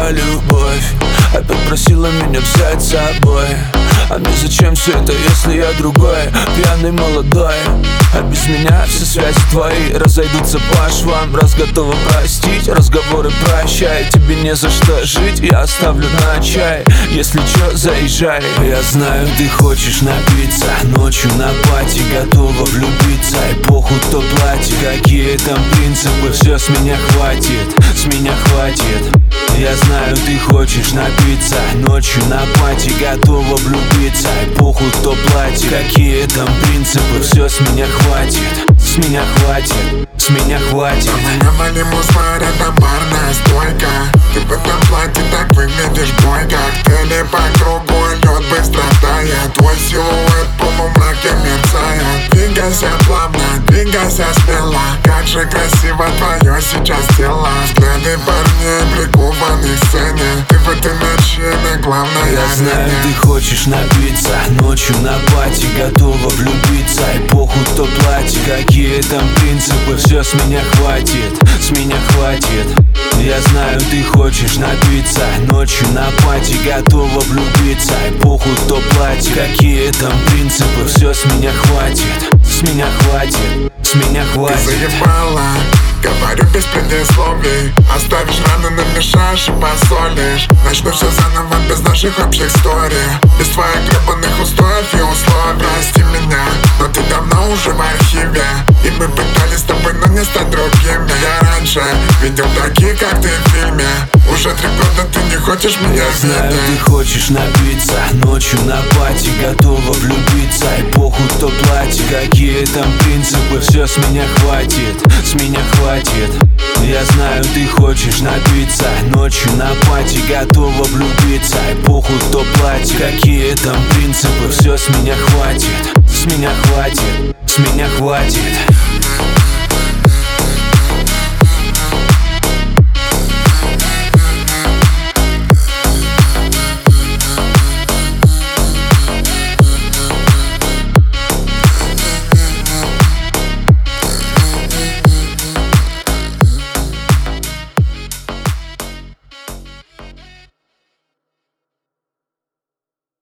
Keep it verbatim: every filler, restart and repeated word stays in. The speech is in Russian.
моя любовь опять просила меня взять с собой. А мне зачем все это, если я другой, пьяный молодой? А без меня все связи твои разойдутся по швам. Раз готова простить, разговоры прощай. Тебе не за что жить, я оставлю на чай. Если чё, заезжай. Я знаю, ты хочешь напиться, ночью на пати готова влюбиться. И похуй, кто платит, какие там принципы. Все с меня хватит, с меня хватит. Я знаю, ты хочешь напиться, ночью на пати готова влюбиться. И похуй, кто платит, какие там принципы. Все с меня хватит, с меня хватит, с меня хватит. Давай навалим успор, это барная стойка. Ты в этом платье так выглядишь бойко. Коктейли по кругу, лед быстро тает. Твой силуэт в полумраке мерцает. Двигайся плавно, двигайся смело. Как же красиво твое сейчас тело. Взгляды парней прикованы к сцене. Ты в этой ночи на главное. Я знаю, ты хочешь напиться, ночью на пати готова влюбиться. И похуй, кто платит, какие там принципы. Все с меня хватит, с меня хватит. Я знаю, ты хочешь напиться, ночью на пати готова влюбиться. И похуй, кто платит, какие там принципы. Все с меня хватит, с меня хватит, с меня хватит. Ты заебала, говорю без предисловий. Оставишь раны, намешаешь и посолишь. Начну все заново без наших общих историй. Без твоих гребаных устоев и условий. Прости меня, но ты давно уже в архиве. И мы пытались с тобой, но не стать другими. Я раньше видел таких, как ты в фильме. Уже три года ты не хочешь меня видеть. Я знаю, видеть. ты хочешь напиться, ночью на пати готова влюбиться. И похуй, кто платит, какие там принципы. Все с меня хватит, с меня хватит. Я знаю, ты хочешь напиться, ночью на пати готова влюбиться. И похуй, кто платит, какие там принципы. Все с меня хватит, с меня хватит, с меня хватит.